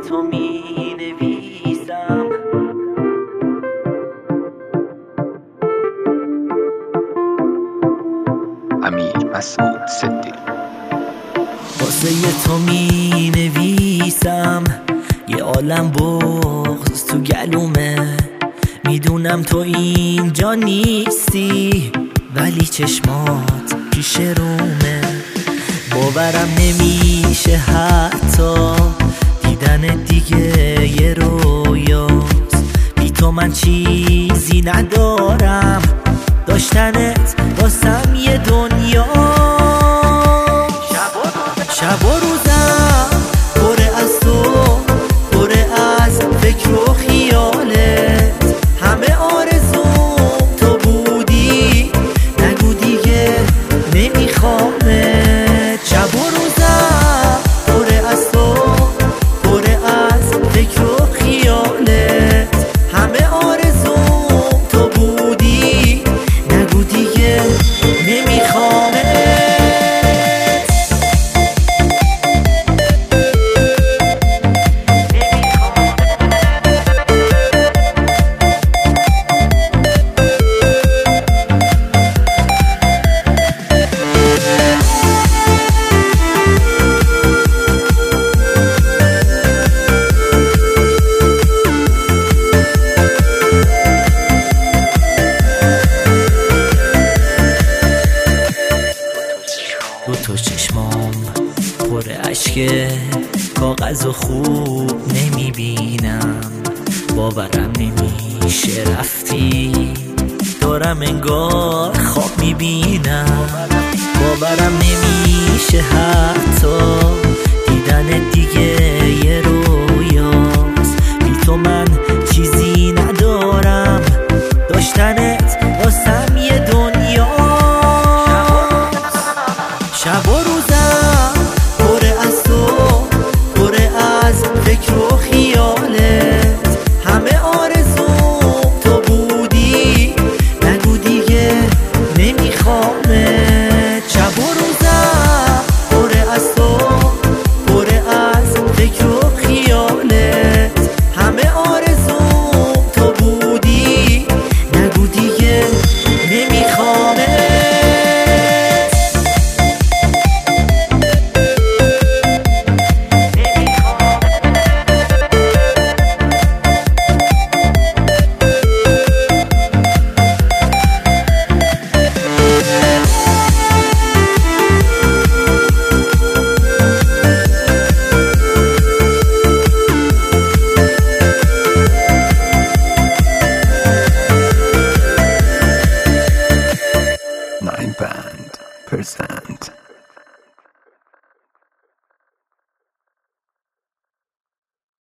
تو می نویسم. امیر مسعود صدیقی. واسه تو می نویسم یه عالم بغض تو گلومه. میدونم تو اینجا نیستی ولی چشمات پیش رومه. باورم نمیشه حتی دیدن دیگه یه رویاست. بی تو من چیزی ندارم، داشتنت واسم یه دنیا. شب و روزم پره از تو، پره از فکر و خیالت. همه آرزوم تو بودی، نگو دیگه نمیخوامت. شب و روزم پره از تو، پره از فکر و خیالت. همه آرزوم تو بودی، نگو دیگه نمیخوامت. دو تا چشمام پر اشکه، کاغذ و خوب نمیبینم. باورم نمیشه رفتی، دارم انگار خواب میبینم. باورم نمیشه حتی دیدن دیگه یه رویاست. بی تو من چیزی ندارم، داشتنت واسم یه دنیا. شب و روزم پره از تو، پره از فکر و خیالت. همه آرزوم تو بودی، نگو دیگه نمیخوامت. شب و روزم پره از تو، پره از فکر و خیالت. همه آرزوم تو بودی، نگو دیگه نمیخوامت. Band present